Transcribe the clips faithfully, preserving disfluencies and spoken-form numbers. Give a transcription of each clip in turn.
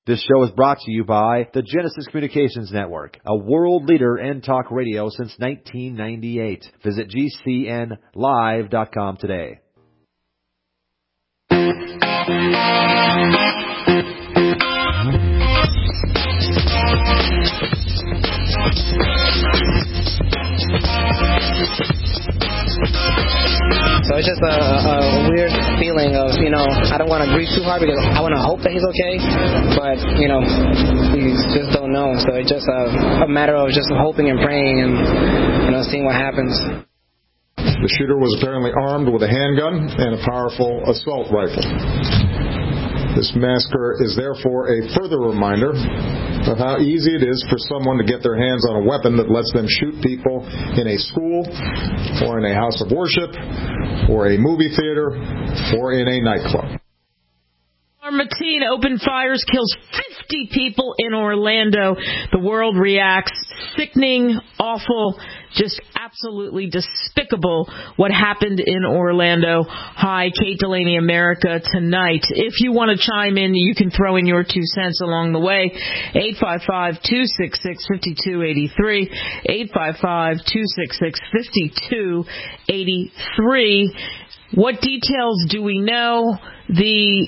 This show is brought to you by the Genesis Communications Network, a world leader in talk radio since nineteen ninety-eight. Visit G C N live dot com today. So it's just a, a weird feeling of, you know, I don't want to grieve too hard because I want to hope that he's okay, but, you know, we just don't know. So it's just a, a matter of just hoping and praying and, you know, seeing what happens. The shooter was apparently armed with a handgun and a powerful assault rifle. This massacre is therefore a further reminder of how easy it is for someone to get their hands on a weapon that lets them shoot people in a school or in a house of worship or a movie theater or in a nightclub. Mateen open fires, kills fifty people in Orlando. The world reacts. Sickening, awful, just absolutely despicable what happened in Orlando. Hi, Kate Delaney, America Tonight. If you want to chime in, you can throw in your two cents along the way. eight five five, two six six, five two eight three. eight five five, two six six, five two eight three. What details do we know? The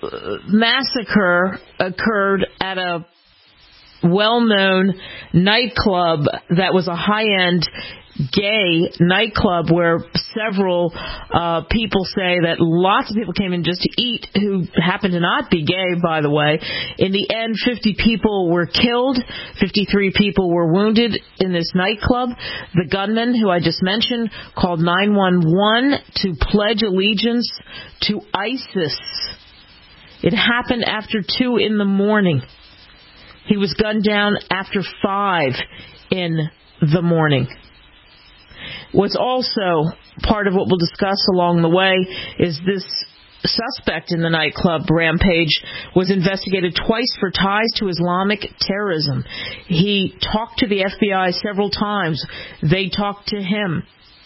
massacre occurred at a well-known nightclub that was a high-end gay nightclub where several uh, people say that lots of people came in just to eat who happened to not be gay, by the way. In the end, fifty people were killed, fifty-three people were wounded in this nightclub. The gunman, who I just mentioned, called nine one one to pledge allegiance to ISIS. It happened after two in the morning. He was gunned down after five in the morning. What's also part of what we'll discuss along the way is this suspect in the nightclub rampage was investigated twice for ties to Islamic terrorism. He talked to the F B I several times. They talked to him.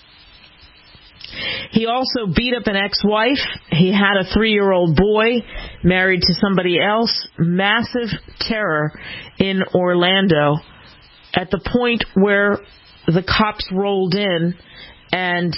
He also beat up an ex-wife. He had a three-year-old boy married to somebody else. Massive terror in Orlando at the point where the cops rolled in and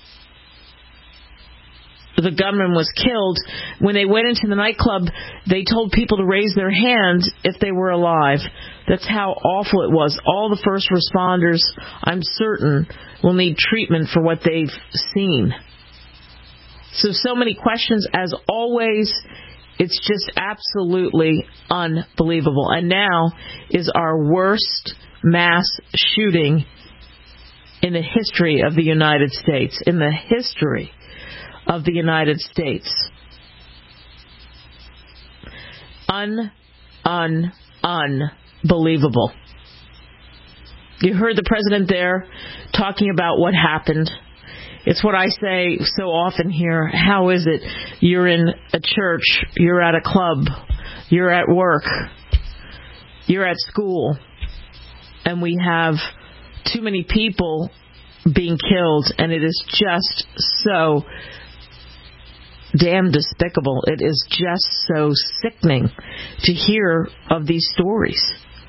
the gunman was killed. When they went into the nightclub, they told people to raise their hands if they were alive. That's how awful it was. All the first responders, I'm certain, will need treatment for what they've seen. So, so many questions. As always, it's just absolutely unbelievable. And now is our worst mass shooting in the history of the United States. In the history of the United States. Un, un, unbelievable. You heard the president there talking about what happened. It's what I say so often here. How is it you're in a church, you're at a club, you're at work, you're at school, and we have too many people being killed, and it is just so damn despicable. It is just so sickening to hear of these stories.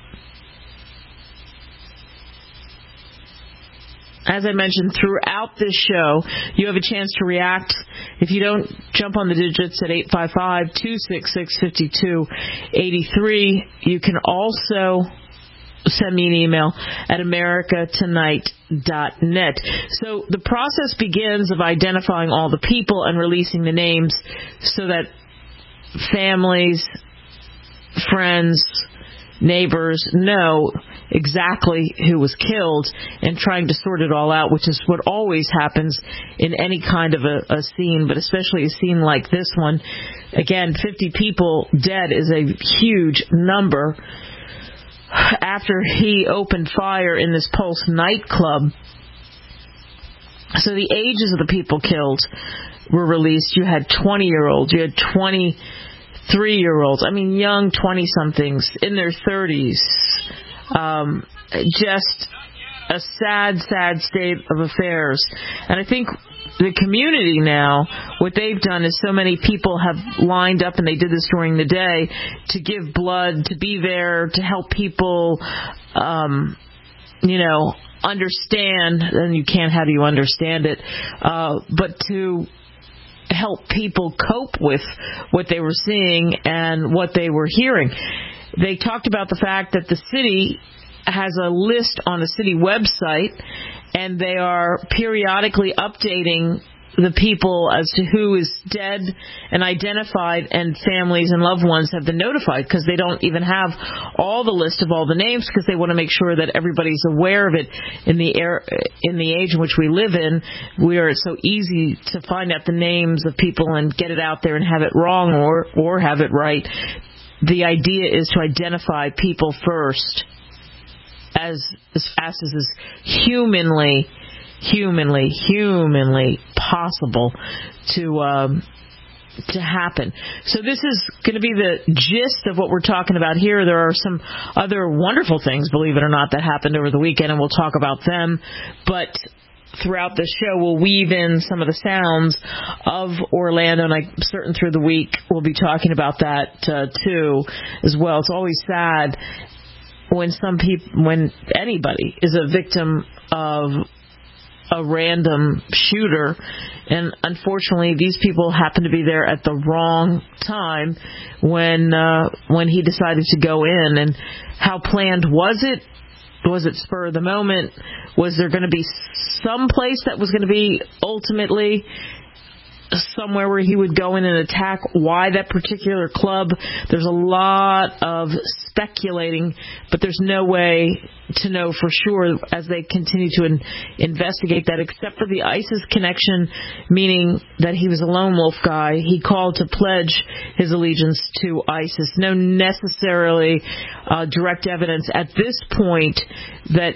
As I mentioned, throughout this show, you have a chance to react. If you don't, jump on the digits at eight five five, two six six, five two eight three. You can also send me an email at america tonight dot net. So the process begins of identifying all the people and releasing the names so that families, friends, neighbors know exactly who was killed and trying to sort it all out, which is what always happens in any kind of a, a scene, but especially a scene like this one. Again, fifty people dead is a huge number. After he opened fire in this Pulse nightclub. So the ages of the people killed were released. You had twenty-year-olds. You had twenty-three-year-olds. I mean, young twenty-somethings in their thirties. Um, just a sad, sad state of affairs. And I think the community now, what they've done is so many people have lined up, and they did this during the day, to give blood, to be there, to help people, um, you know, understand, and you can't, how do you understand it, uh, but to help people cope with what they were seeing and what they were hearing. They talked about the fact that the city has a list on a city website, and they are periodically updating the people as to who is dead and identified, and families and loved ones have been notified, because they don't even have all the list of all the names, because they want to make sure that everybody's aware of it. In the air, in the age in which we live in, where it's so easy to find out the names of people and get it out there and have it wrong or or have it right. The idea is to identify people first, as as fast as is humanly, humanly, humanly possible to um, to happen. So this is going to be the gist of what we're talking about here. There are some other wonderful things, believe it or not, that happened over the weekend, and we'll talk about them. But throughout the show, we'll weave in some of the sounds of Orlando, and I'm certain through the week we'll be talking about that uh, too, as well. It's always sad when some people, when anybody is a victim of a random shooter, and unfortunately these people happen to be there at the wrong time when uh, when he decided to go in. And how planned was it? Was it spur of the moment? Was there going to be some place that was going to be ultimately somewhere where he would go in and attack? Why that particular club? There's a lot of speculating, but there's no way to know for sure as they continue to in- investigate that, except for the ISIS connection, meaning that he was a lone wolf guy. He called to pledge his allegiance to ISIS. No necessarily uh, direct evidence at this point that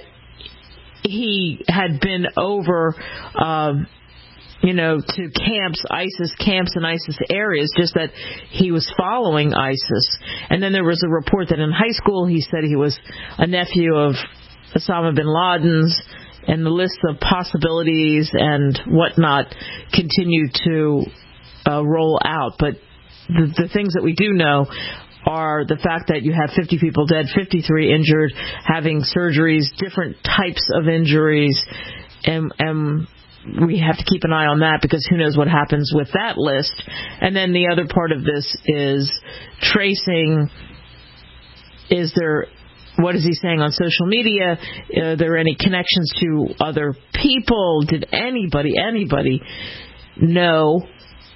he had been over uh, you know, to camps, ISIS camps in ISIS areas, just that he was following ISIS. And then there was a report that in high school he said he was a nephew of Osama bin Laden's, and the list of possibilities and whatnot continue to uh, roll out. But the, the things that we do know are the fact that you have fifty people dead, fifty-three injured, having surgeries, different types of injuries, and, and we have to keep an eye on that, because who knows what happens with that list. And then the other part of this is tracing, is there, what is he saying on social media? Are there any connections to other people? Did anybody, anybody know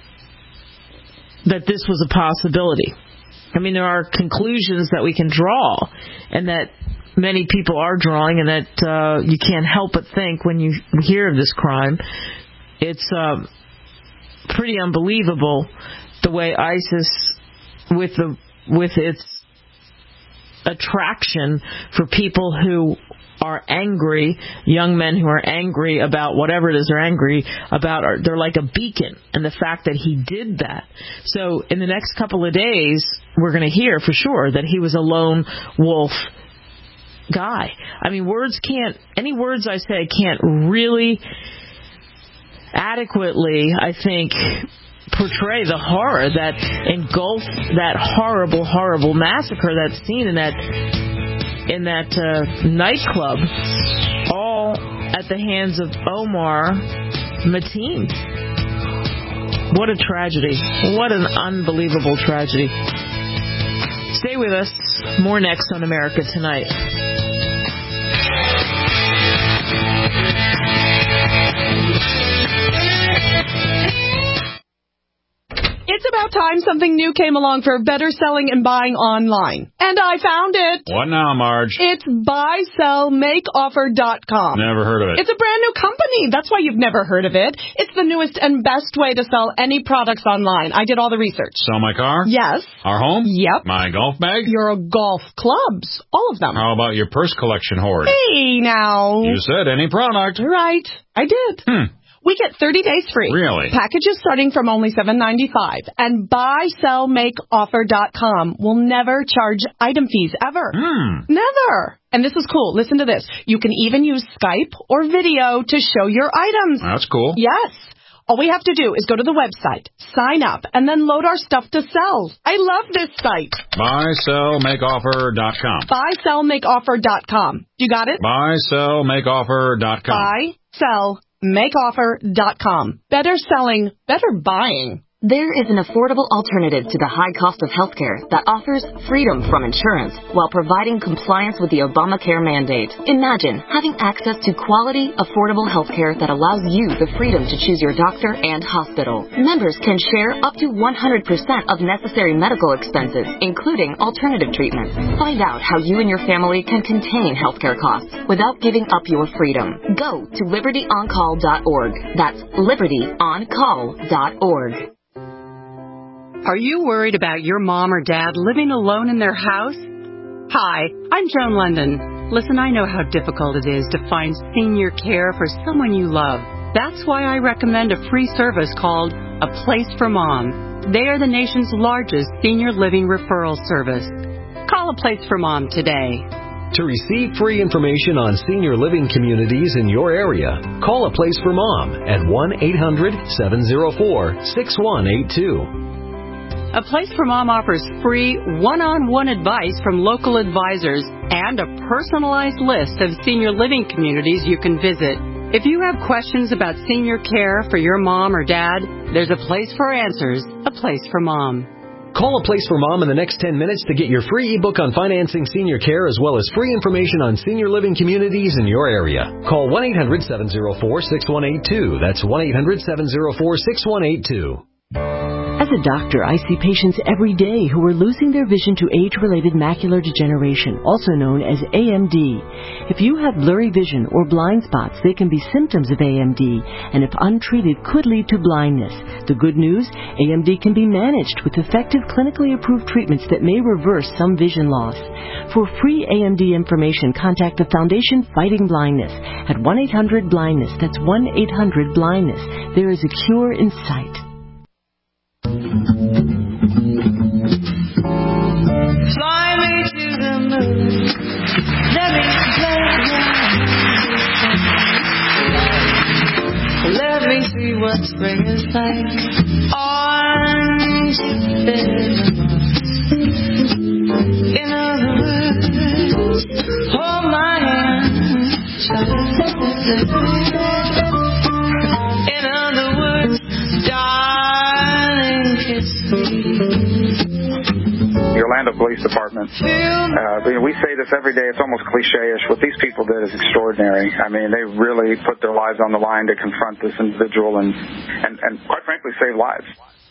that this was a possibility? I mean, there are conclusions that we can draw, and that many people are drawing, and that uh, you can't help but think when you hear of this crime. It's uh, pretty unbelievable the way ISIS, with the with its attraction for people who are angry, young men who are angry about whatever it is they're angry about, are, they're like a beacon. And the fact that he did that. So in the next couple of days, we're going to hear for sure that he was a lone wolf guy. I mean, words can't, any words I say can't really adequately, I think, portray the horror that engulfed that horrible, horrible massacre that's seen in that in that uh, nightclub, all at the hands of Omar Mateen. What a tragedy. What an unbelievable tragedy. Stay with us. More next on America Tonight. It's about time something new came along for better selling and buying online. And I found it. What now, Marge? It's buy sell make offer dot com. Never heard of it. It's a brand new company. That's why you've never heard of it. It's the newest and best way to sell any products online. I did all the research. Sell my car? Yes. Our home? Yep. My golf bag? Your golf clubs. All of them. How about your purse collection hoard? Hey, now. You said any product. Right. I did. Hmm. We get thirty days free. Really? Packages starting from only seven ninety-five. And buy sell make offer dot com will never charge item fees ever. Hmm. Never. And this is cool. Listen to this. You can even use Skype or video to show your items. That's cool. Yes. All we have to do is go to the website, sign up, and then load our stuff to sell. I love this site. Buy Sell Make Offer dot com. Buy Sell Make Offer dot com. You got it? Buy Sell Make Offer dot com. Buy Sell Make Offer dot com. Better selling, better buying. There is an affordable alternative to the high cost of healthcare that offers freedom from insurance while providing compliance with the Obamacare mandate. Imagine having access to quality, affordable healthcare that allows you the freedom to choose your doctor and hospital. Members can share up to one hundred percent of necessary medical expenses, including alternative treatments. Find out how you and your family can contain healthcare costs without giving up your freedom. Go to liberty on call dot org. That's liberty on call dot org. Are you worried about your mom or dad living alone in their house? Hi, I'm Joan London. Listen, I know how difficult it is to find senior care for someone you love. That's why I recommend a free service called A Place for Mom. They are the nation's largest senior living referral service. Call A Place for Mom today. To receive free information on senior living communities in your area, call A Place for Mom at one eight hundred seven oh four six one eight two. A Place for Mom offers free one-on-one advice from local advisors and a personalized list of senior living communities you can visit. If you have questions about senior care for your mom or dad, there's a place for answers, A Place for Mom. Call A Place for Mom in the next ten minutes to get your free ebook on financing senior care as well as free information on senior living communities in your area. Call one eight hundred seven oh four six one eight two. That's one eight hundred seven oh four six one eight two. As a doctor, I see patients every day who are losing their vision to age-related macular degeneration, also known as A M D. If you have blurry vision or blind spots, they can be symptoms of A M D, and if untreated, could lead to blindness. The good news, A M D can be managed with effective clinically approved treatments that may reverse some vision loss. For free A M D information, contact the Foundation Fighting Blindness at one eight hundred blindness. That's one eight hundred blindness. There is a cure in sight. Fly me to the moon. Let me play around. Let me see what spring is like on Jupiter. In other words, hold my hand. In other words, darling, kiss me. The Orlando Police Department, uh, we say this every day, it's almost cliche-ish. What these people did is extraordinary. I mean, they really put their lives on the line to confront this individual and, and, and quite frankly, save lives.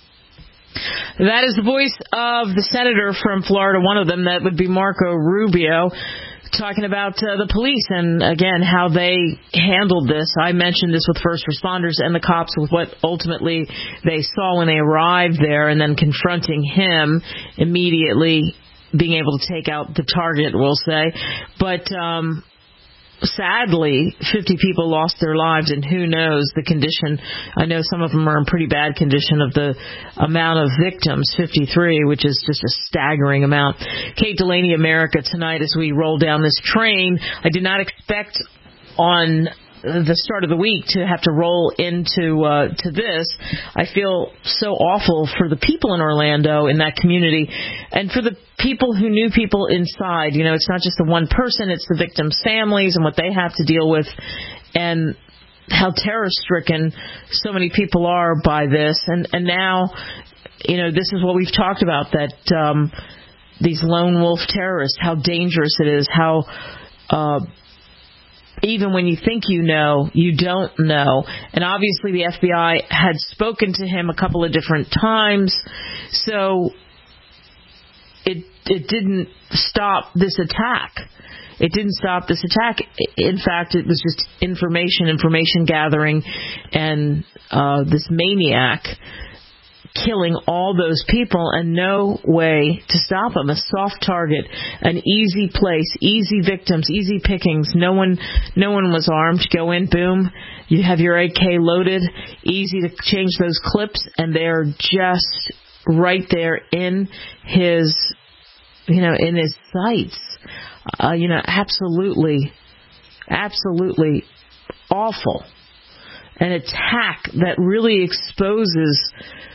That is the voice of the senator from Florida, one of them, that would be Marco Rubio, talking about uh, the police and, again, how they handled this. I mentioned this with first responders and the cops with what ultimately they saw when they arrived there, and then confronting him immediately, being able to take out the target, we'll say. But um, sadly, fifty people lost their lives, and who knows the condition. I know some of them are in pretty bad condition of the amount of victims, fifty-three, which is just a staggering amount. Kate Delaney, America Tonight, as we roll down this train. I did not expect on the start of the week to have to roll into uh, to this. I feel so awful for the people in Orlando, in that community, and for the people who knew people inside. You know, it's not just the one person, it's the victims' families and what they have to deal with, and how terror-stricken so many people are by this. And, and now, you know, this is what we've talked about, that um, these lone wolf terrorists, how dangerous it is, how uh, even when you think you know, you don't know. And obviously the F B I had spoken to him a couple of different times, so it it didn't stop this attack. It didn't stop this attack. In fact, it was just information, information gathering, and uh, this maniac killing all those people, and no way to stop him. A soft target, an easy place, easy victims, easy pickings. No one, no one was armed. Go in, boom. You have your A K loaded. Easy to change those clips, and they're just right there in his, you know, in his sights. Uh, you know, absolutely, absolutely awful. an attack that really exposes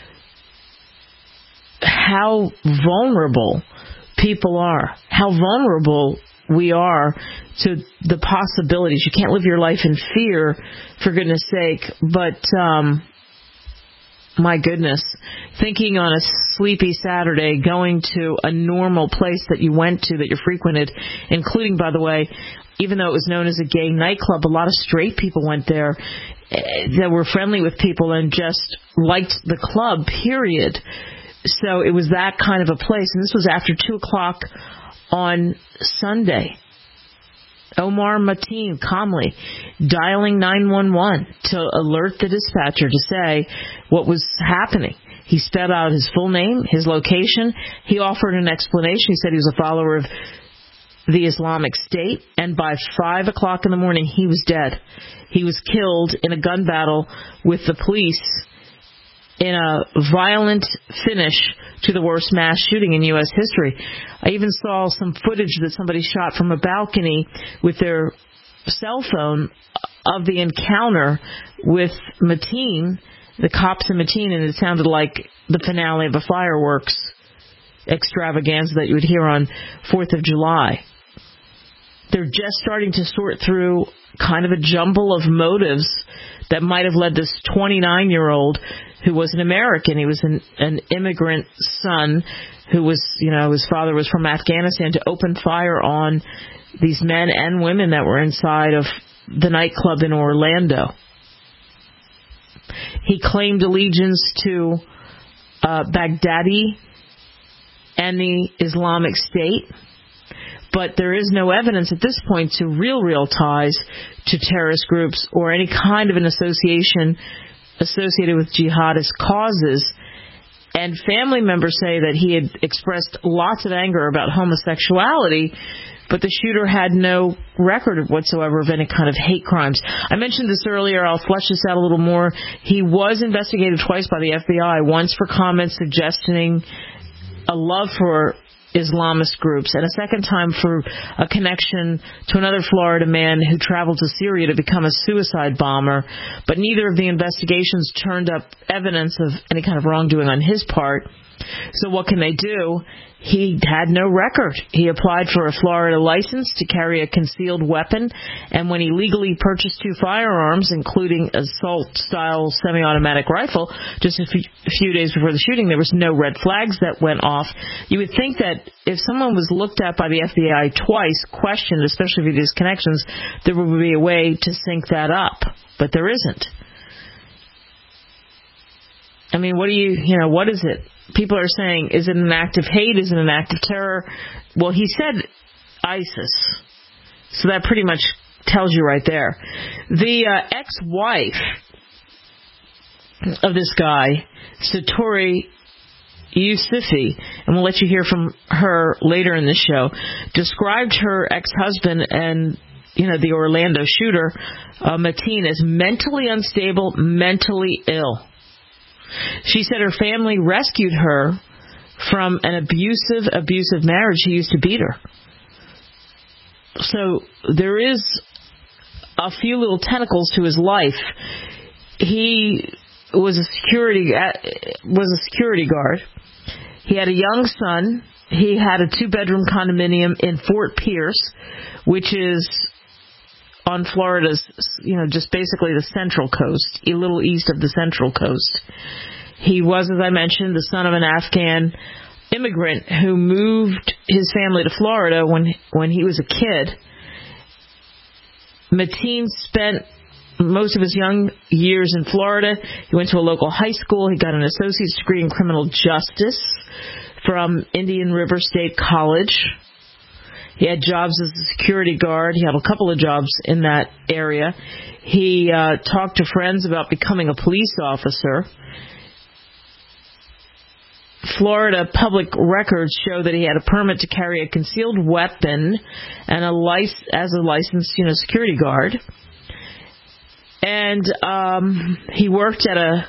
how vulnerable people are, how vulnerable we are to the possibilities. You can't live your life in fear, for goodness sake, but um, my goodness, thinking on a sleepy Saturday, going to a normal place that you went to, that you frequented, including, by the way, even though it was known as a gay nightclub, a lot of straight people went there that were friendly with people and just liked the club, period. So it was that kind of a place. And this was after two o'clock on Sunday. Omar Mateen calmly dialing nine one one to alert the dispatcher to say what was happening. He spelled out his full name, his location. He offered an explanation. He said he was a follower of the Islamic State, and by five o'clock in the morning, he was dead. He was killed in a gun battle with the police in a violent finish to the worst mass shooting in U S history. I even saw some footage that somebody shot from a balcony with their cell phone of the encounter with Mateen, the cops in Mateen, and it sounded like the finale of a fireworks extravaganza that you would hear on fourth of July. They're just starting to sort through kind of a jumble of motives that might have led this twenty-nine-year-old who was an American. He was an, an immigrant son who was, you know, his father was from Afghanistan, to open fire on these men and women that were inside of the nightclub in Orlando. He claimed allegiance to uh, Baghdadi and the Islamic State, but there is no evidence at this point to real, real ties to terrorist groups or any kind of an association associated with jihadist causes. And family members say that he had expressed lots of anger about homosexuality, but the shooter had no record whatsoever of any kind of hate crimes. I mentioned this earlier. I'll flesh this out a little more. He was investigated twice by the F B I, once for comments suggesting a love for Islamist groups, and a second time for a connection to another Florida man who traveled to Syria to become a suicide bomber. But neither of the investigations turned up evidence of any kind of wrongdoing on his part. So what can they do? He had no record. He applied for a Florida license to carry a concealed weapon, and when he legally purchased two firearms, including assault-style semi-automatic rifle, just a few, a few days before the shooting, there was no red flags that went off. You would think that if someone was looked at by the F B I twice, questioned, especially for these connections, there would be a way to sync that up, but there isn't. I mean, what do you, you know, what is it? People are saying, is it an act of hate? Is it an act of terror? Well, he said ISIS. So that pretty much tells you right there. The uh, ex-wife of this guy, Satori Yousufi, and we'll let you hear from her later in the show, described her ex-husband and, you know, the Orlando shooter, uh, Mateen, as mentally unstable, mentally ill. She said her family rescued her from an abusive, abusive marriage. He used to beat her. So there is a few little tentacles to his life. He was a security was a security guard. He had a young son. He had a two-bedroom condominium in Fort Pierce, which is on Florida's, you know, just basically the Central Coast, a little east of the Central Coast. He was, as I mentioned, the son of an Afghan immigrant who moved his family to Florida when when he was a kid. Mateen spent most of his young years in Florida. He went to a local high school. He got an associate's degree in criminal justice from Indian River State College. He had jobs as a security guard. He had a couple of jobs in that area. He uh, talked to friends about becoming a police officer. Florida public records show that he had a permit to carry a concealed weapon and a lic- as a licensed, you know, security guard. And um, he worked at a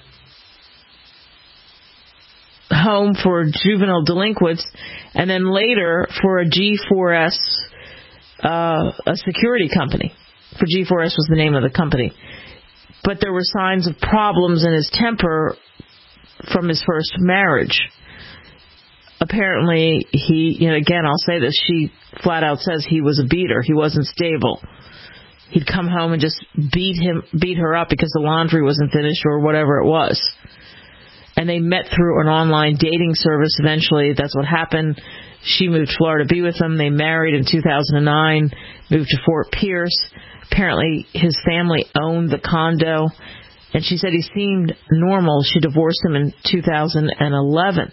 home for juvenile delinquents, and then later for a G four S, uh, a security company. For G four S was the name of the company. but there were signs of problems in his temper from his first marriage. Apparently, he, you know, again, I'll say this, she flat out says he was a beater. He wasn't stable. He'd come home and just beat him, beat her up because the laundry wasn't finished or whatever it was. And they met through an online dating service. Eventually, that's what happened. She moved to Florida to be with him. They married in two thousand nine, moved to Fort Pierce. Apparently, his family owned the condo. And she said he seemed normal. She divorced him in two thousand eleven.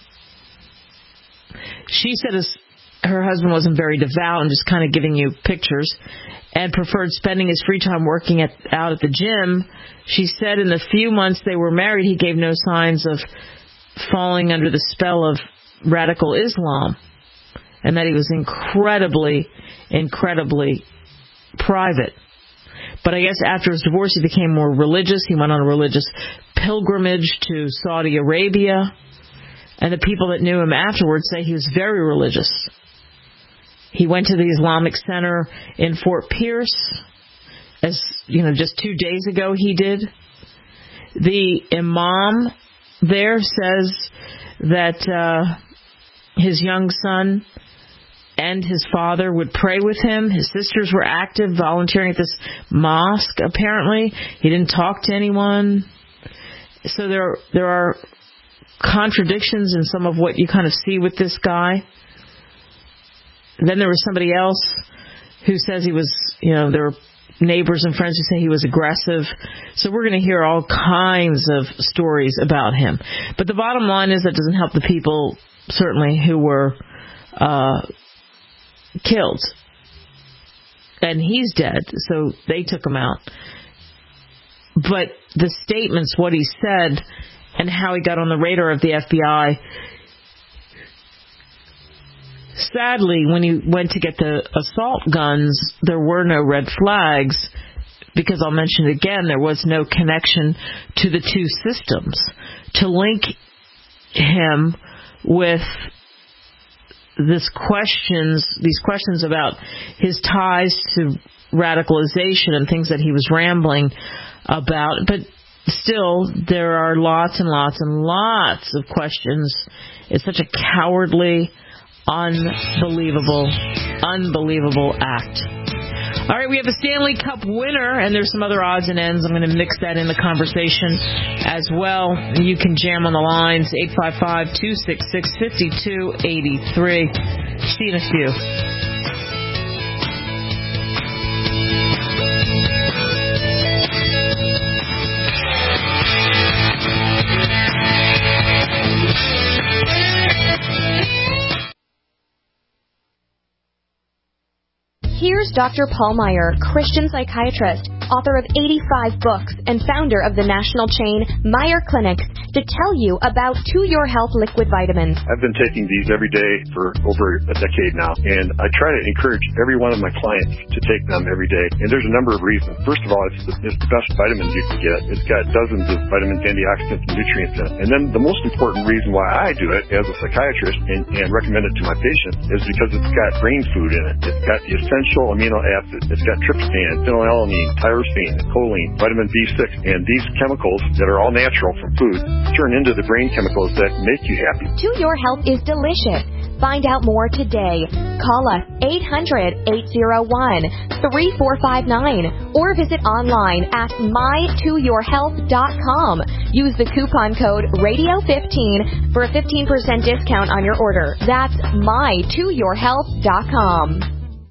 She said his, her husband wasn't very devout and just kind of giving you pictures and preferred spending his free time working at, out at the gym. She said in the few months they were married, he gave no signs of falling under the spell of radical Islam, and that he was incredibly, incredibly private. But I guess after his divorce, he became more religious. He went on a religious pilgrimage to Saudi Arabia, and the people that knew him afterwards say he was very religious. He went to the Islamic Center in Fort Pierce, as you know, just two days ago he did. The imam there says that uh, his young son and his father would pray with him. His sisters were active, volunteering at this mosque, apparently. He didn't talk to anyone. So there, there are contradictions in some of what you kind of see with this guy. Then there was somebody else who says he was, you know, there were neighbors and friends who say he was aggressive. So we're going to hear all kinds of stories about him. But the bottom line is that doesn't help the people, certainly, who were uh, killed. And he's dead, so they took him out. But the statements, what he said, and how he got on the radar of the F B I. Sadly, when he went to get the assault guns, there were no red flags because I'll mention it again, there was no connection to the two systems to link him with this questions, these questions about his ties to radicalization and things that he was rambling about. But still, there are lots and lots and lots of questions. It's such a cowardly, unbelievable, unbelievable act. All right, we have a Stanley Cup winner, and there's some other odds and ends. I'm going to mix that in the conversation as well. You can jam on the lines, eight five five, two six six, five two eight three. See you in a few. Here's Doctor Paul Meyer, Christian psychiatrist, author of eighty-five books, and founder of the national chain Meyer Clinics, to tell you about To Your Health liquid vitamins. I've been taking these every day for over a decade now, and I try to encourage every one of my clients to take them every day. And there's a number of reasons. First of all, it's the, it's the best vitamins you can get. It's got dozens of vitamins, antioxidants, and nutrients in it. And then the most important reason why I do it as a psychiatrist and, and recommend it to my patients is because it's got brain food in it. It's got the essential amino acids. It's got tryptophan, phenylalanine, tyrosine, choline, vitamin B six, and these chemicals that are all natural from food turn into the brain chemicals that make you happy. To Your Health is delicious. Find out more today. Call us eight hundred, eight oh one, three four five nine or visit online at my to your health dot com. Use the coupon code radio fifteen for a fifteen percent discount on your order. That's my to your health dot com.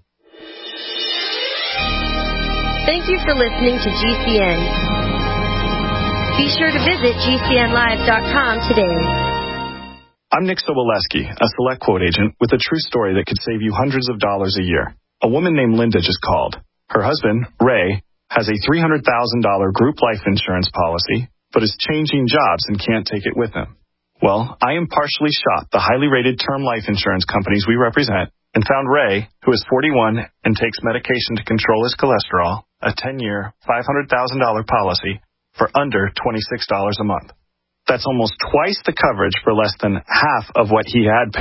Thank you for listening to G C N. Be sure to visit G C N live dot com today. I'm Nick Soboleski, a Select Quote agent with a true story that could save you hundreds of dollars a year. A woman named Linda just called. Her husband, Ray, has a three hundred thousand dollars group life insurance policy, but is changing jobs and can't take it with him. Well, I impartially shopped the highly rated term life insurance companies we represent and found Ray, who is forty-one and takes medication to control his cholesterol, a ten-year, five hundred thousand dollars policy for under twenty-six dollars a month. That's almost twice the coverage for less than half of what he had paid.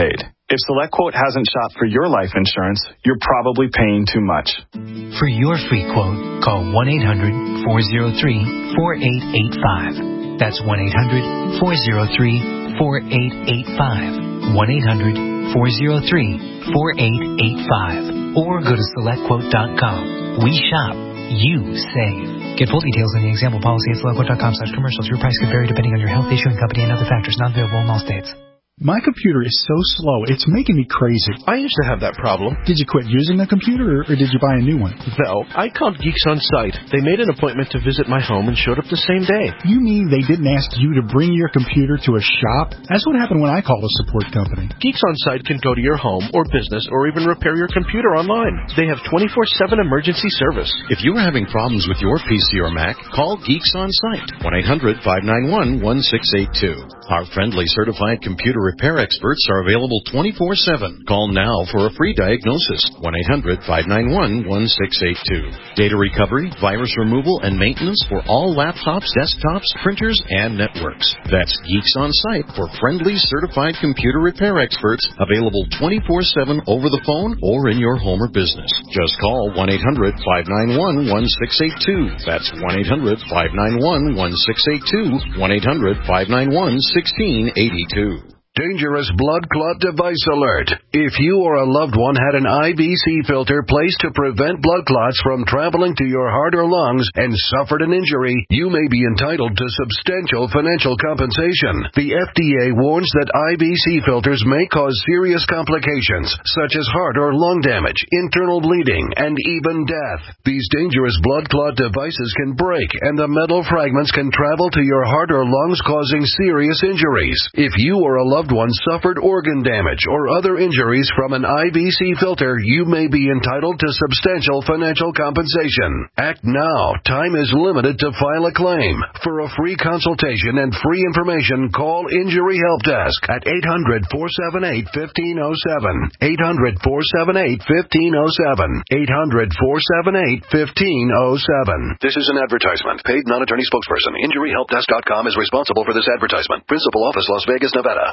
If SelectQuote hasn't shopped for your life insurance, you're probably paying too much. For your free quote, call one eight hundred four oh three four eight eight five. That's one eight hundred four oh three four eight eight five. one eight hundred four oh three four eight eight five. Or go to select quote dot com. We shop. You save. Get full details in the example policy at select quote dot com slash commercials. Your price could vary depending on your health, issuing company, and other factors not available in all states. My computer is so slow, it's making me crazy. I used to have that problem. Did you quit using the computer, or did you buy a new one? No, I called Geeks on Site. They made an appointment to visit my home and showed up the same day. You mean they didn't ask you to bring your computer to a shop? That's what happened when I called a support company. Geeks on Site can go to your home or business or even repair your computer online. They have twenty-four seven emergency service. If you are having problems with your P C or Mac, call Geeks on Site, one eight hundred five nine one one six eight two. Our friendly certified computer repair experts are available twenty-four seven. Call now for a free diagnosis, one eight hundred five nine one one six eight two. Data recovery, virus removal, and maintenance for all laptops, desktops, printers, and networks. That's Geeks on Site for friendly certified computer repair experts, available twenty-four seven over the phone or in your home or business. Just call one eight hundred five nine one one six eight two. That's one eight hundred five nine one one six eight two, one eight hundred five nine one one six eight two. Dangerous blood clot device alert. If you or a loved one had an I V C filter placed to prevent blood clots from traveling to your heart or lungs and suffered an injury, you may be entitled to substantial financial compensation. The F D A warns that I V C filters may cause serious complications, such as heart or lung damage, internal bleeding, and even death. These dangerous blood clot devices can break, and the metal fragments can travel to your heart or lungs, causing serious injuries. If you or a loved one suffered organ damage or other injuries from an I V C filter, you may be entitled to substantial financial compensation. Act now. Time is limited to file a claim. For a free consultation and free information, call Injury Help Desk at eight hundred four seven eight one five zero seven. eight hundred four seven eight one five zero seven. eight hundred four seven eight one five zero seven. This is an advertisement. Paid non-attorney spokesperson. Injury Help Desk dot com is responsible for this advertisement. Principal office, Las Vegas, Nevada.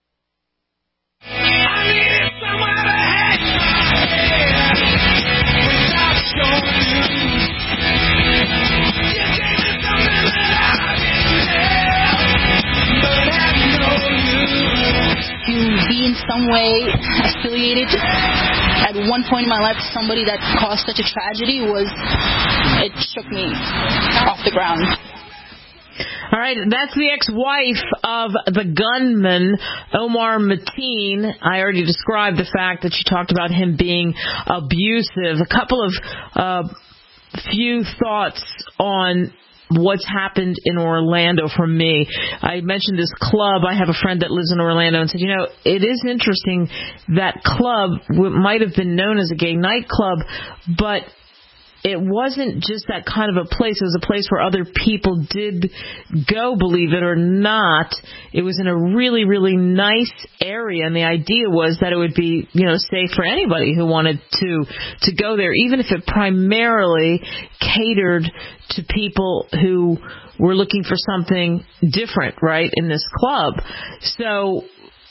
To be in some way affiliated at one point in my life to somebody that caused such a tragedy was, it shook me off the ground. All right, that's the ex-wife of the gunman, Omar Mateen. I already described the fact that she talked about him being abusive. A couple of uh, few thoughts on what's happened in Orlando from me. I mentioned this club. I have a friend that lives in Orlando and said, you know, it is interesting that club might have been known as a gay nightclub, but it wasn't just that kind of a place. It was a place where other people did go, believe it or not. It was in a really, really nice area, and the idea was that it would be, you know, safe for anybody who wanted to to go there, even if it primarily catered to people who were looking for something different, right, in this club. So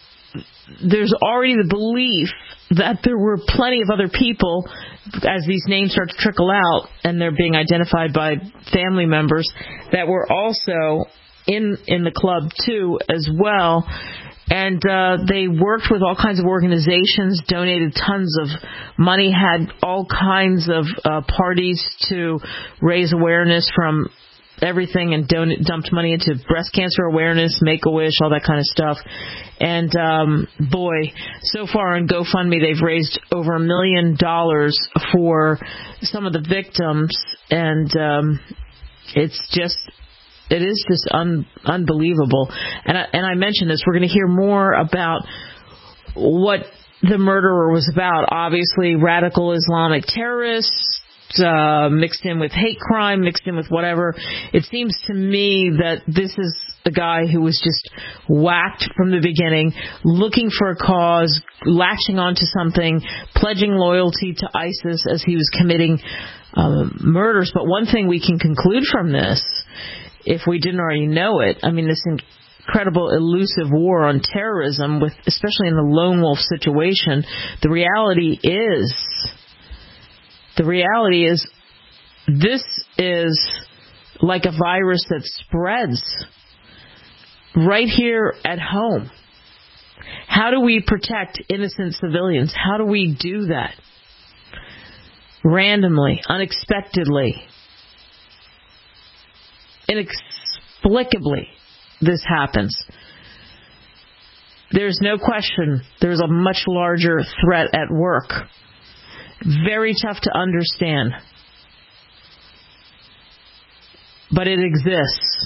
there's already the belief that there were plenty of other people, as these names start to trickle out and they're being identified by family members, that were also in in the club too as well. And uh, they worked with all kinds of organizations, donated tons of money, had all kinds of uh, parties to raise awareness from everything, and don- dumped money into breast cancer awareness, Make-A-Wish, all that kind of stuff. And, um, boy, so far on GoFundMe, they've raised over a million dollars for some of the victims. And um, it's just, it is just un- unbelievable. And I, and I mentioned this, we're going to hear more about what the murderer was about. Obviously, radical Islamic terrorists, Uh, mixed in with hate crime, mixed in with whatever. It seems to me that this is a guy who was just whacked from the beginning, looking for a cause, latching onto something, pledging loyalty to ISIS as he was committing uh, murders. But one thing we can conclude from this, if we didn't already know it, I mean, this incredible elusive war on terrorism, with especially in the lone wolf situation, the reality is, the reality is, this is like a virus that spreads right here at home. How do we protect innocent civilians? How do we do that? Randomly, unexpectedly, inexplicably, this happens. There's no question there's a much larger threat at work. Very tough to understand. But it exists.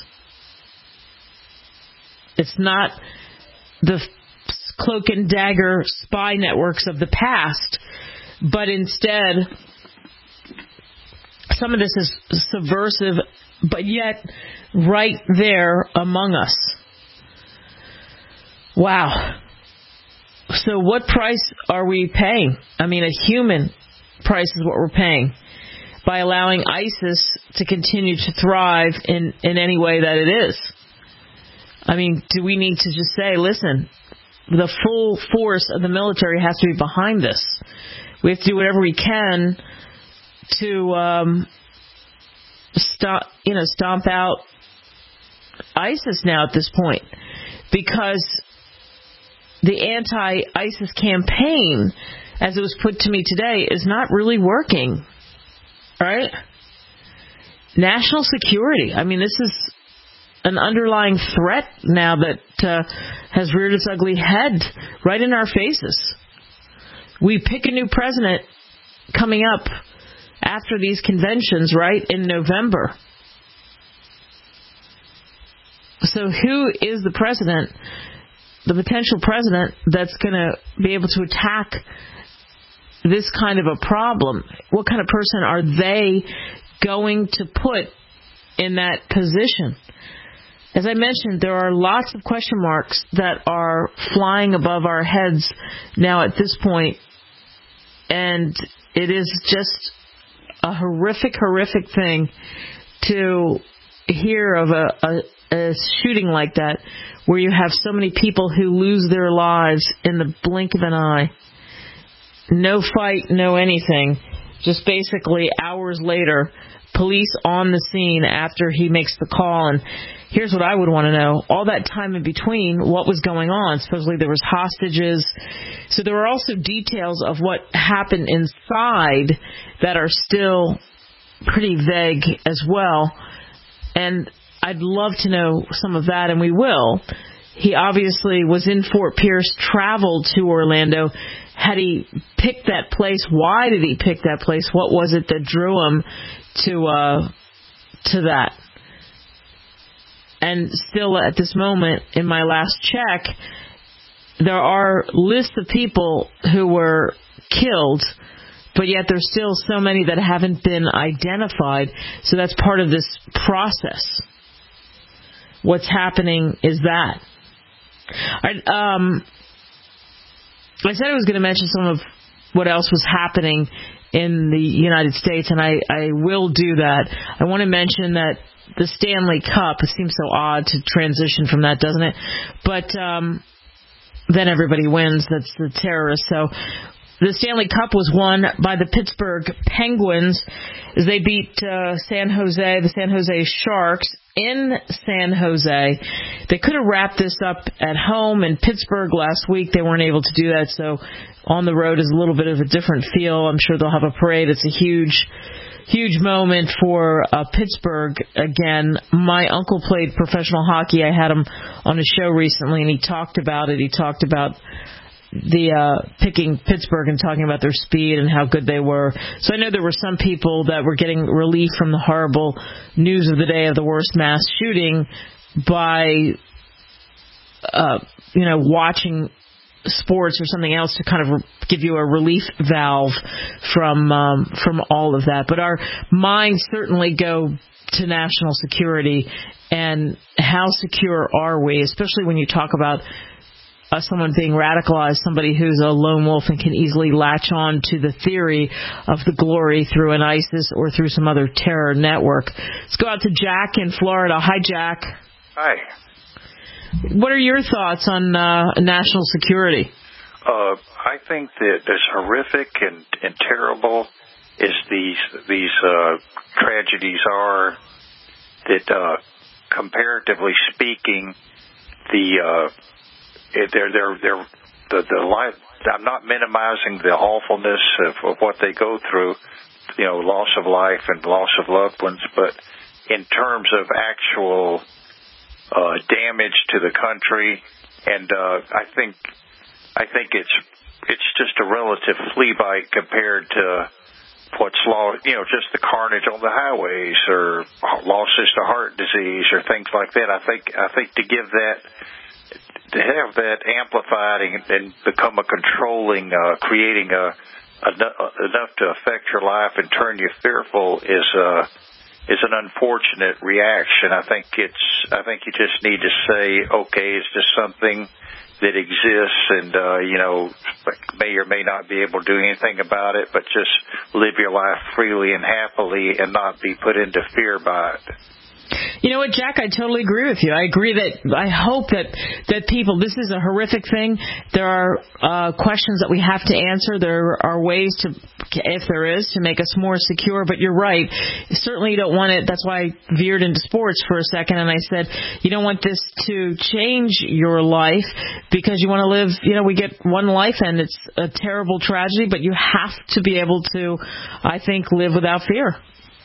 It's not the cloak and dagger spy networks of the past, but instead, some of this is subversive, but yet right there among us. Wow. So what price are we paying? I mean, a human price is what we're paying by allowing ISIS to continue to thrive in, in any way that it is. I mean, do we need to just say, listen, the full force of the military has to be behind this. We have to do whatever we can to um, stop, you know, stomp out ISIS now at this point, because the anti-ISIS campaign, as it was put to me today, is not really working. Right? National security. I mean, this is an underlying threat now that uh, has reared its ugly head right in our faces. We pick a new president coming up after these conventions, right, in November. So who is the president, the potential president that's going to be able to attack this kind of a problem? What kind of person are they going to put in that position? As I mentioned, there are lots of question marks that are flying above our heads now at this point, and it is just a horrific, horrific thing to hear of a, a, a shooting like that, where you have so many people who lose their lives in the blink of an eye. No fight, no anything. Just basically hours later, police on the scene after he makes the call. And here's what I would want to know. All that time in between, what was going on? Supposedly there was hostages. So there were also details of what happened inside that are still pretty vague as well. And I'd love to know some of that, and we will. He obviously was in Fort Pierce, traveled to Orlando. Had he picked that place? Why did he pick that place? What was it that drew him to uh, to that? And still at this moment, in my last check, there are lists of people who were killed, but yet there's still so many that haven't been identified. So that's part of this process. What's happening is that. I, um, I said I was going to mention some of what else was happening in the United States, and I, I will do that. I want to mention that the Stanley Cup, it seems so odd to transition from that, doesn't it? But um, then everybody wins. That's the terrorists. So the Stanley Cup was won by the Pittsburgh Penguins as they beat uh, San Jose, the San Jose Sharks in San Jose. They could have wrapped this up at home in Pittsburgh last week. They weren't able to do that, so on the road is a little bit of a different feel. I'm sure they'll have a parade. It's a huge, huge moment for uh, Pittsburgh again. My uncle played professional hockey. I had him on a show recently, and he talked about it. He talked about the uh, picking Pittsburgh and talking about their speed and how good they were. So I know there were some people that were getting relief from the horrible news of the day of the worst mass shooting by, uh, you know, watching sports or something else to kind of re- give you a relief valve from um, from all of that. But our minds certainly go to national security and how secure are we, especially when you talk about Uh, someone being radicalized, somebody who's a lone wolf and can easily latch on to the theory of the glory through an ISIS or through some other terror network. Let's go out to Jack in Florida. Hi, Jack. Hi. What are your thoughts on uh, national security? Uh, I think that as horrific and, and terrible as these these uh, tragedies are, that uh, comparatively speaking, the uh, they're they're they're the the life. I'm not minimizing the awfulness of, of what they go through, you know, loss of life and loss of loved ones, but in terms of actual uh, damage to the country, and uh, I think. I think it's it's just a relative flea bite compared to what's lost, you know, just the carnage on the highways or losses to heart disease or things like that. I think I think to give that, to have that amplified and, and become a controlling, uh, creating a, a enough to affect your life and turn you fearful is uh, is an unfortunate reaction. I think it's I think you just need to say, okay, it's just something that exists, and uh, you know, may or may not be able to do anything about it, but just live your life freely and happily and not be put into fear by it. You know what, Jack, I totally agree with you. I agree that I hope that, that people, this is a horrific thing. There are uh, questions that we have to answer. There are ways to, if there is, to make us more secure. But you're right. Certainly you don't want it. That's why I veered into sports for a second. And I said, you don't want this to change your life because you want to live, you know, we get one life and it's a terrible tragedy, but you have to be able to, I think, live without fear.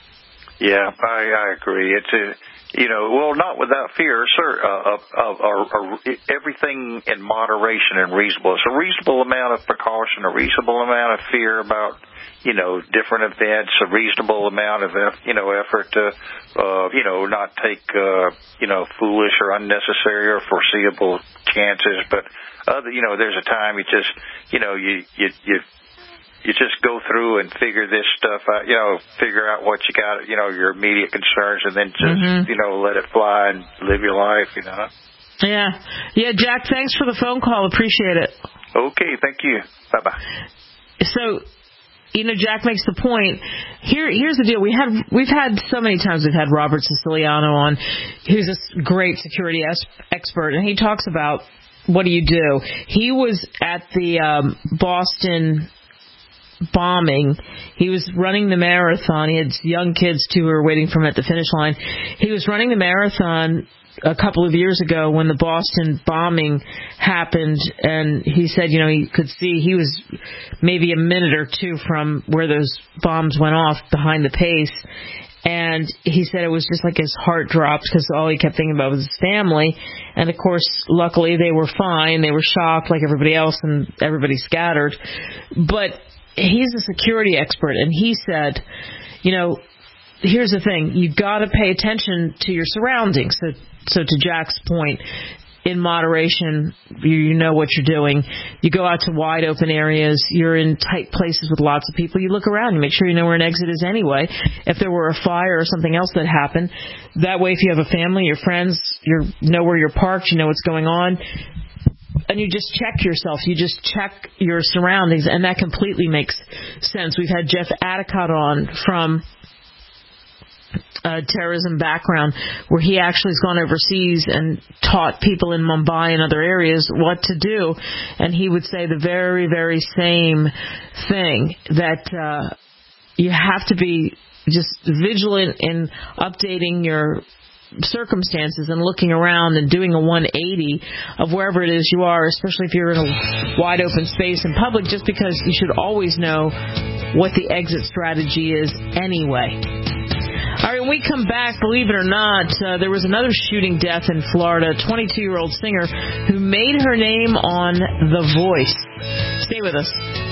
Yeah, I, I agree. It's a, you know, well, not without fear, sir. Uh, uh, uh, uh, everything in moderation and reasonable. It's a reasonable amount of precaution, a reasonable amount of fear about, you know, different events, a reasonable amount of, you know, effort to, uh, you know, not take, uh, you know, foolish or unnecessary or foreseeable chances. But other, you know, there's a time you just, you know, you you you. You just go through and figure this stuff out, you know, figure out what you got, you know, your immediate concerns, and then just, mm-hmm. you know, let it fly and live your life, you know. Yeah. Yeah, Jack, thanks for the phone call. Appreciate it. Okay, thank you. Bye-bye. So, you know, Jack makes the point. Here, here's the deal. We had, we've had so many times we've had Robert Siciliano on, who's a great security expert, and he talks about what do you do. He was at the um, Boston bombing. He was running the marathon. He had young kids, too, who were waiting for him at the finish line. He was running the marathon a couple of years ago when the Boston bombing happened, and he said, you know, he could see he was maybe a minute or two from where those bombs went off behind the pace, and he said it was just like his heart dropped because all he kept thinking about was his family. And, of course, luckily they were fine. They were shocked like everybody else, and everybody scattered. But he's a security expert, and he said, you know, here's the thing. You've got to pay attention to your surroundings. So, so to Jack's point, in moderation, you, you know what you're doing. You go out to wide open areas. You're in tight places with lots of people. You look around. You make sure you know where an exit is anyway. If there were a fire or something else that happened, that way if you have a family, your friends, you know where you're parked, you know what's going on. And you just check yourself. You just check your surroundings, and that completely makes sense. We've had Jeff Adicott on from a terrorism background, where he actually has gone overseas and taught people in Mumbai and other areas what to do. And he would say the very, very same thing, that uh, you have to be just vigilant in updating your circumstances and looking around and doing a one eighty of wherever it is you are, especially if you're in a wide open space in public, just because you should always know what the exit strategy is anyway. All right, when we come back, believe it or not, uh, there was another shooting death in Florida, a twenty-two-year-old singer who made her name on The Voice. Stay with us.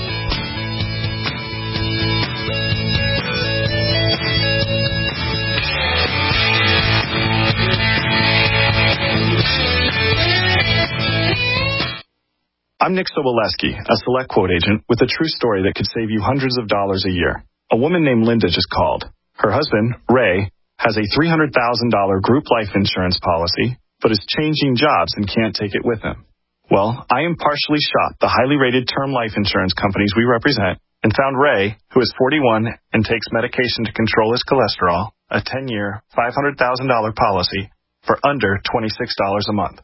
I'm Nick Soboleski, a Select Quote agent with a true story that could save you hundreds of dollars a year. A woman named Linda just called. Her husband, Ray, has a three hundred thousand dollars group life insurance policy, but is changing jobs and can't take it with him. Well, I impartially shopped the highly rated term life insurance companies we represent and found Ray, who is forty-one and takes medication to control his cholesterol, a ten-year, five hundred thousand dollars policy for under twenty-six dollars a month.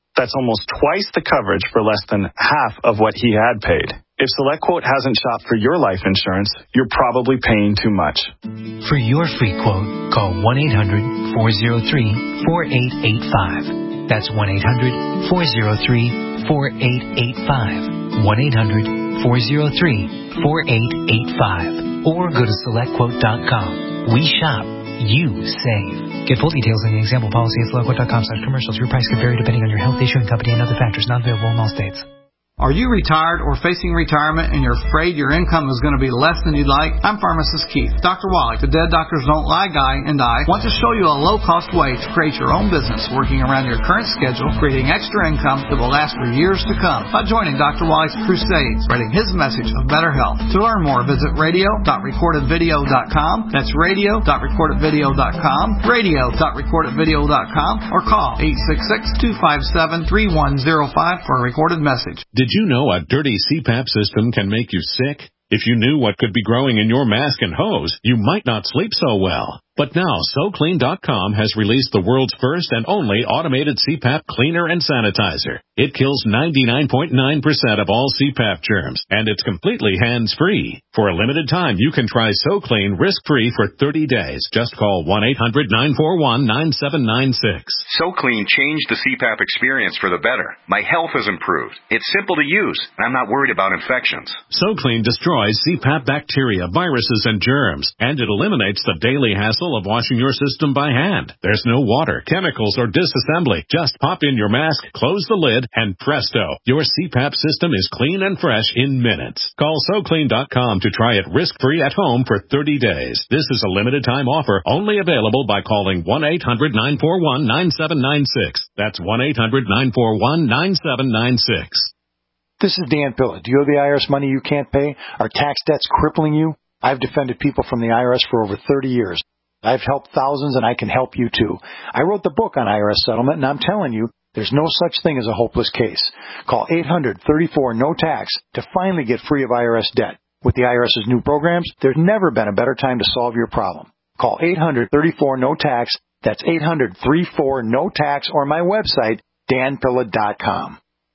That's almost twice the coverage for less than half of what he had paid. If SelectQuote hasn't shopped for your life insurance, you're probably paying too much. For your free quote, call one eight hundred four oh three four eight eight five. That's one eight hundred four oh three four eight eight five. one eight hundred four oh three four eight eight five. Or go to select quote dot com. We shop. You save. Get full details in the example policy at select quote dot com slash commercials. Your price could vary depending on your health, issuing company, and other factors not available in all states. Are you retired or facing retirement and you're afraid your income is going to be less than you'd like? I'm Pharmacist Keith. Doctor Wallach, the Dead Doctors Don't Lie guy, and I want to show you a low-cost way to create your own business working around your current schedule, creating extra income that will last for years to come by joining Doctor Wallach's crusades, spreading his message of better health. To learn more, visit radio dot recorded video dot com. That's radio dot recorded video dot com, radio dot recorded video dot com, or call eight six six, two five seven, three one zero five for a recorded message. Did you know a dirty C PAP system can make you sick? If you knew what could be growing in your mask and hose, you might not sleep so well. But now, So Clean dot com has released the world's first and only automated C PAP cleaner and sanitizer. It kills ninety-nine point nine percent of all C PAP germs, and it's completely hands-free. For a limited time, you can try So Clean risk-free for thirty days. Just call one eight hundred nine four one nine seven nine six. So Clean changed the C PAP experience for the better. My health has improved. It's simple to use, and I'm not worried about infections. So Clean destroys C PAP bacteria, viruses, and germs, and it eliminates the daily hassle of washing your system by hand. There's no water, chemicals, or disassembly. Just pop in your mask, close the lid, and presto, your C PAP system is clean and fresh in minutes. Call So Clean dot com to try it risk-free at home for thirty days. This is a limited-time offer, only available by calling one eight hundred nine four one nine seven nine six. That's one eight hundred nine four one nine seven nine six. This is Dan Pilla. Do you owe the I R S money you can't pay? Are tax debts crippling you? I've defended people from the I R S for over thirty years. I've helped thousands, and I can help you, too. I wrote the book on I R S settlement, and I'm telling you, there's no such thing as a hopeless case. Call eight hundred thirty-four no tax to finally get free of I R S debt. With the IRS's new programs, there's never been a better time to solve your problem. Call eight hundred thirty-four no tax. That's eight hundred thirty-four no tax, or my website, dan pilla dot com.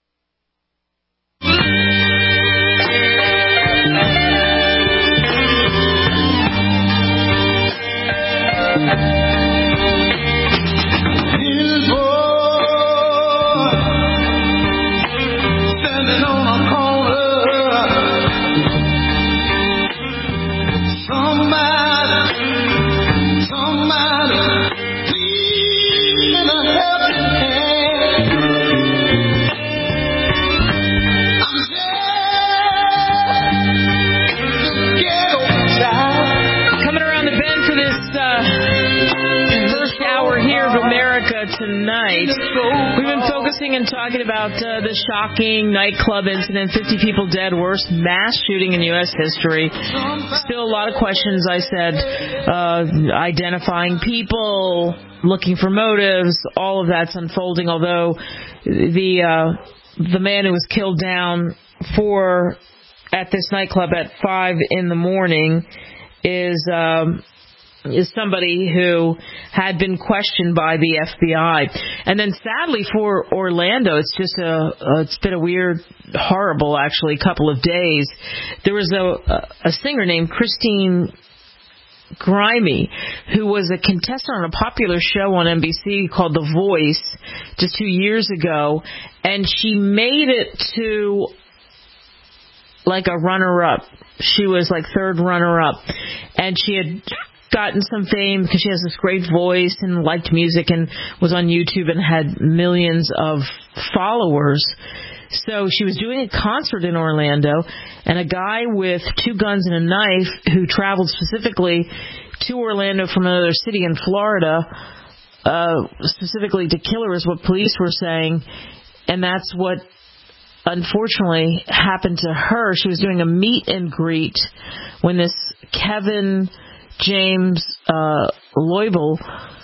Tonight, we've been focusing and talking about uh, the shocking nightclub incident, fifty people dead, worst mass shooting in U S history. Still a lot of questions, I said, uh, identifying people, looking for motives, all of that's unfolding, although the uh, the man who was killed down for at this nightclub at five in the morning is... Um, is somebody who had been questioned by the F B I. And then sadly for Orlando, it's just a, uh, it's been a weird, horrible, actually, couple of days. There was a, a singer named Christine Grimmie, who was a contestant on a popular show on N B C called The Voice just two years ago, and she made it to like a runner-up. She was like third runner-up, and she had gotten some fame because she has this great voice and liked music and was on YouTube and had millions of followers. So she was doing a concert in Orlando, and a guy with two guns and a knife who traveled specifically to Orlando from another city in Florida, uh, specifically to kill her is what police were saying, and that's what unfortunately happened to her. She was doing a meet and greet when this Kevin James uh, Loibel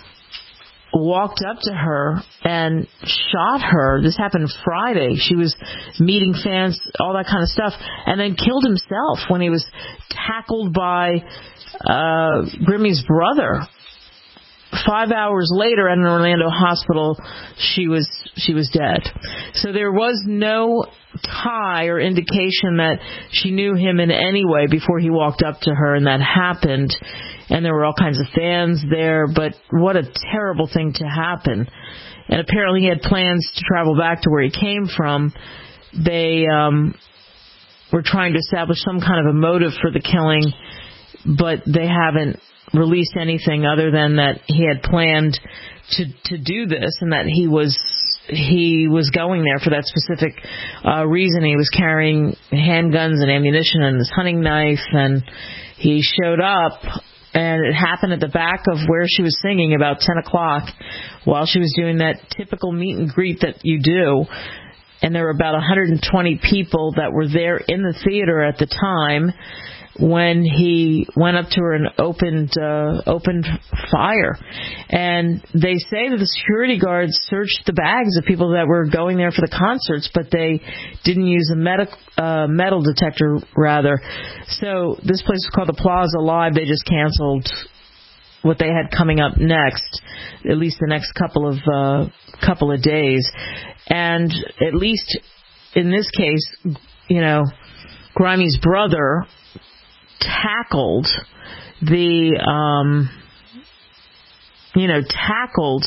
walked up to her and shot her. This happened Friday. She was meeting fans, all that kind of stuff, and then killed himself when he was tackled by uh, Grimmie's brother five hours later at an Orlando hospital, she was she was dead. So there was no tie or indication that she knew him in any way before he walked up to her, and that happened. And there were all kinds of fans there, but what a terrible thing to happen. And apparently he had plans to travel back to where he came from. They um, were trying to establish some kind of a motive for the killing, but they haven't released anything other than that he had planned to to do this, and that he was he was going there for that specific uh, reason. He was carrying handguns and ammunition and his hunting knife, and he showed up, and it happened at the back of where she was singing about ten o'clock while she was doing that typical meet and greet that you do. And there were about one hundred twenty people that were there in the theater at the time when he went up to her and opened uh, opened fire. And they say that the security guards searched the bags of people that were going there for the concerts, but they didn't use a medic, uh, metal detector, rather. So this place is called the Plaza Live. They just canceled what they had coming up next, at least the next couple of uh, couple of days. And at least in this case, you know, Grimey's brother tackled the, um, you know, tackled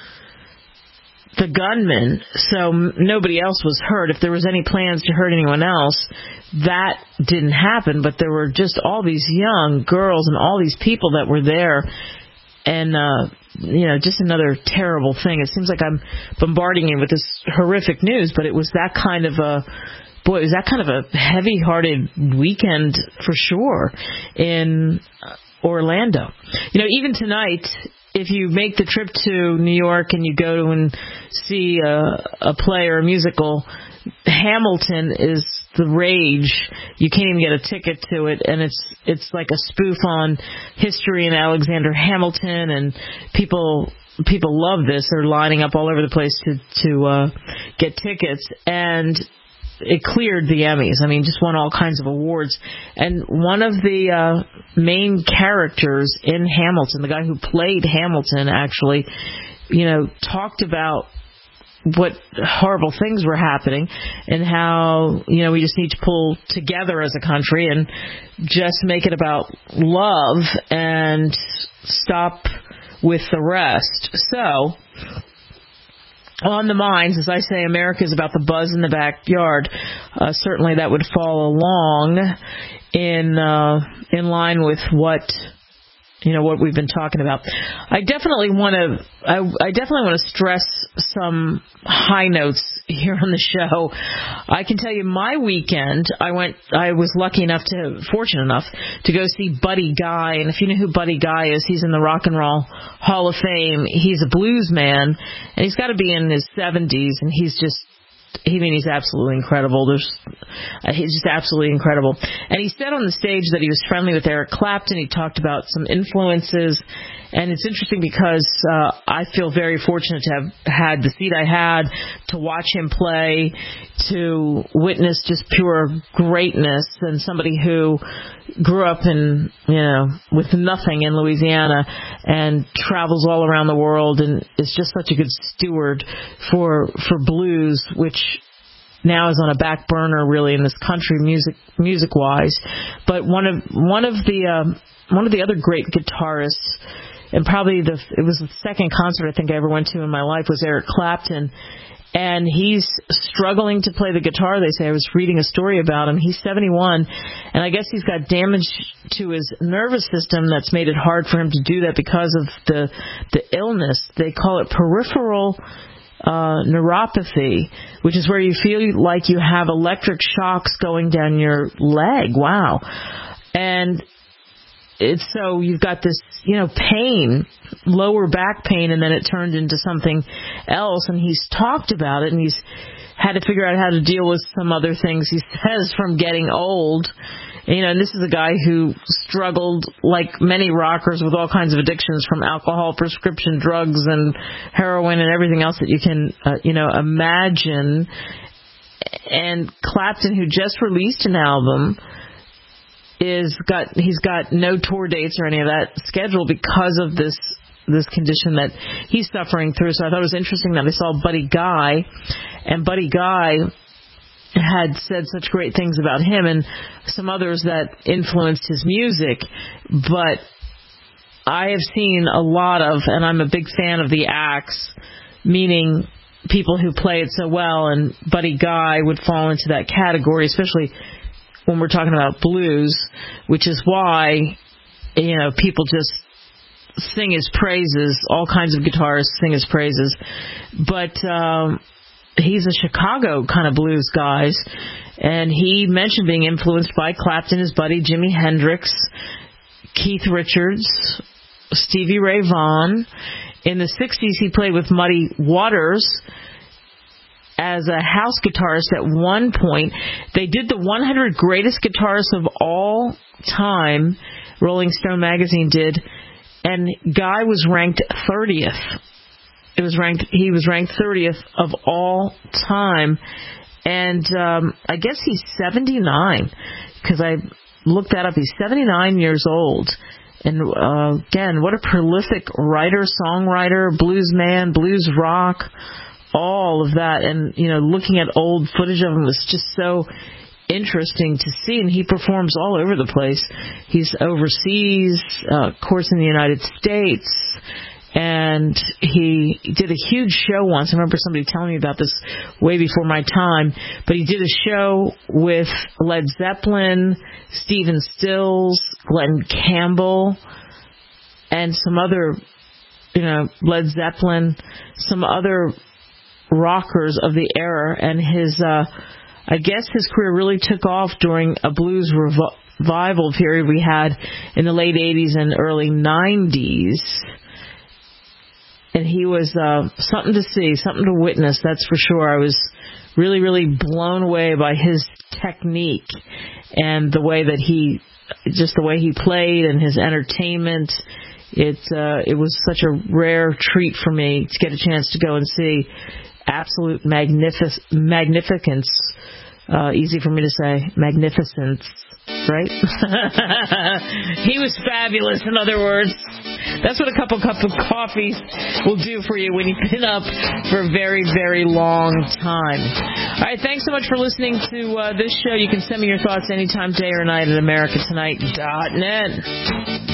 the gunman, so nobody else was hurt. If there was any plans to hurt anyone else, that didn't happen, but there were just all these young girls and all these people that were there, and, uh, you know, just another terrible thing. It seems like I'm bombarding you with this horrific news, but it was that kind of a, boy, it was that kind of a heavy-hearted weekend for sure in Orlando. You know, even tonight, if you make the trip to New York and you go to and see a, a play or a musical, Hamilton is the rage. You can't even get a ticket to it, and it's it's like a spoof on history and Alexander Hamilton, and people people love this. They're lining up all over the place to to uh, get tickets, and it cleared the Emmys. I mean, just won all kinds of awards. And one of the uh, main characters in Hamilton, the guy who played Hamilton, actually, you know, talked about what horrible things were happening and how, you know, we just need to pull together as a country and just make it about love and stop with the rest. So, on the minds, as I say, America is about the buzz in the backyard. Uh, certainly that would fall along in uh, in line with what, you know, what we've been talking about. I definitely want to I, I definitely want to stress some high notes here on the show. I can tell you my weekend, I went I was lucky enough to fortunate enough to go see Buddy Guy, and if you know who Buddy Guy is, he's in the Rock and Roll Hall of Fame. He's a blues man, and he's got to be in his seventies, and he's just I mean, he's absolutely incredible. There's, uh, he's just absolutely incredible. And he said on the stage that he was friendly with Eric Clapton. He talked about some influences. And it's interesting because uh, I feel very fortunate to have had the seat I had, to watch him play, to witness just pure greatness, and somebody who grew up in, you know, with nothing in Louisiana and travels all around the world and is just such a good steward for for blues, which now is on a back burner really in this country music music wise. But one of one of the um, one of the other great guitarists, and probably the it was the second concert I think I ever went to in my life, was Eric Clapton. And he's struggling to play the guitar, they say. I was reading a story about him. He's seventy-one, and I guess he's got damage to his nervous system that's made it hard for him to do that because of the the illness. They call it peripheral uh, neuropathy, which is where you feel like you have electric shocks going down your leg. Wow. And it's so you've got this, you know, pain, lower back pain, and then it turned into something else. And he's talked about it, and he's had to figure out how to deal with some other things, he says, from getting old. You know, and this is a guy who struggled, like many rockers, with all kinds of addictions, from alcohol, prescription drugs, and heroin, and everything else that you can, uh, you know, imagine. And Clapton, who just released an album, is got he's got no tour dates or any of that scheduled because of this this condition that he's suffering through. So I thought it was interesting that I saw Buddy Guy, and Buddy Guy had said such great things about him and some others that influenced his music. But I have seen a lot of, and I'm a big fan of the acts, meaning people who play it so well, and Buddy Guy would fall into that category, especially when we're talking about blues, which is why, you know, people just sing his praises. All kinds of guitarists sing his praises. But um, he's a Chicago kind of blues guy, and he mentioned being influenced by Clapton, his buddy, Jimi Hendrix, Keith Richards, Stevie Ray Vaughan. In the sixties, he played with Muddy Waters as a house guitarist at one point. They did the one hundred greatest guitarists of all time, Rolling Stone magazine did, and Guy was ranked thirtieth. It was ranked. He was ranked thirtieth of all time, and um, I guess he's seventy-nine, because I looked that up. He's seventy-nine years old, and uh, again, what a prolific writer, songwriter, blues man, blues rock, all of that. And you know, looking at old footage of him was just so interesting to see, and he performs all over the place. He's overseas, uh, of course, in the United States, and he did a huge show once. I remember somebody telling me about this way before my time, but he did a show with Led Zeppelin, Stephen Stills, Glenn Campbell, and some other, you know, Led Zeppelin, some other rockers of the era, and his uh I guess his career really took off during a blues revival period we had in the late eighties and early nineties. And he was uh, something to see, something to witness, that's for sure. I was really, really blown away by his technique and the way that he, just the way he played and his entertainment. It, uh, it was such a rare treat for me to get a chance to go and see absolute magnific- magnificence. Uh, easy for me to say, magnificence, right? He was fabulous, in other words. That's what a couple cups of coffee will do for you when you've been up for a very, very long time. All right, thanks so much for listening to uh, this show. You can send me your thoughts anytime, day or night, at america tonight dot net.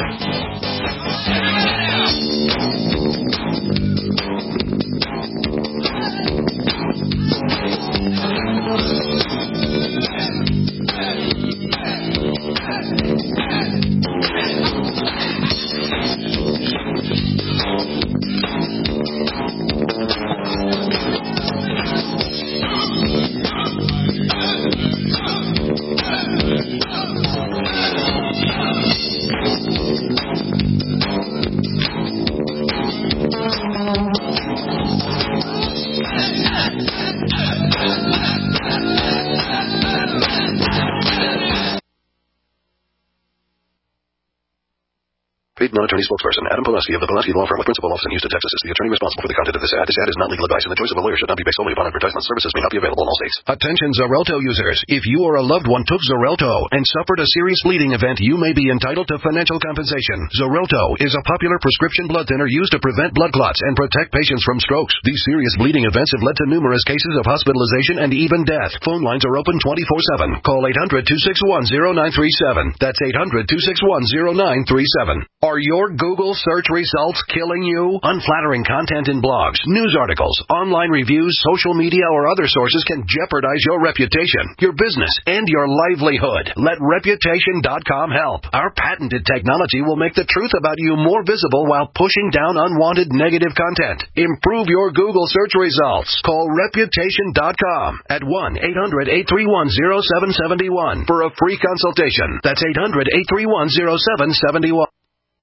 Paid non-attorney spokesperson Adam Pulaski of the Pulaski Law Firm with principal office in Houston, Texas, is the attorney responsible for the content of this ad. This ad is not legal advice, and the choice of a lawyer should not be based solely upon advertisement. Services may not be available in all states. Attention Xarelto users. If you or a loved one took Xarelto and suffered a serious bleeding event, you may be entitled to financial compensation. Xarelto is a popular prescription blood thinner used to prevent blood clots and protect patients from strokes. These serious bleeding events have led to numerous cases of hospitalization and even death. Phone lines are open twenty-four seven. Call eight hundred, two six one, zero nine three seven. That's eight hundred, two six one, zero nine three seven. Are your Google search results killing you? Unflattering content in blogs, news articles, online reviews, social media, or other sources can jeopardize your reputation, your business, and your livelihood. Let Reputation dot com help. Our patented technology will make the truth about you more visible while pushing down unwanted negative content. Improve your Google search results. Call Reputation dot com at one eight hundred, eight three one, zero seven seven one for a free consultation. That's eight hundred, eight three one, zero seven seven one.